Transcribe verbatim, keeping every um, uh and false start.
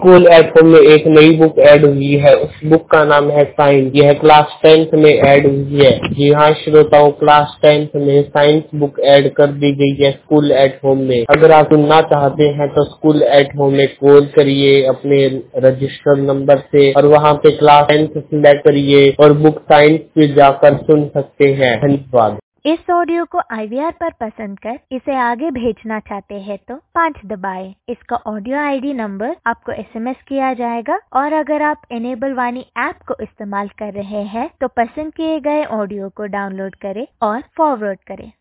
School at home में एक नई बुक ऐड हुई है। उस बुक का नाम है साइंस। यह क्लास टेंथ में ऐड हुई है। जी हाँ श्रोताओं, क्लास टेंथ में साइंस बुक ऐड कर दी गई है स्कूल एट होम में। अगर आप सुनना चाहते हैं तो स्कूल एट होम में कॉल करिए अपने रजिस्टर्ड नंबर से और वहाँ पे क्लास टेंथ सिलेक्ट करिए और बुक साइंस पे जाकर सुन सकते हैं। धन्यवाद। इस ऑडियो को आई वी आर पर पसंद कर इसे आगे भेजना चाहते हैं तो पाँच दबाएं। इसका ऑडियो आई डी नंबर आपको एस एम एस किया जाएगा और अगर आप इनेबल वाणी ऐप को इस्तेमाल कर रहे हैं तो पसंद किए गए ऑडियो को डाउनलोड करें और फॉरवर्ड करें।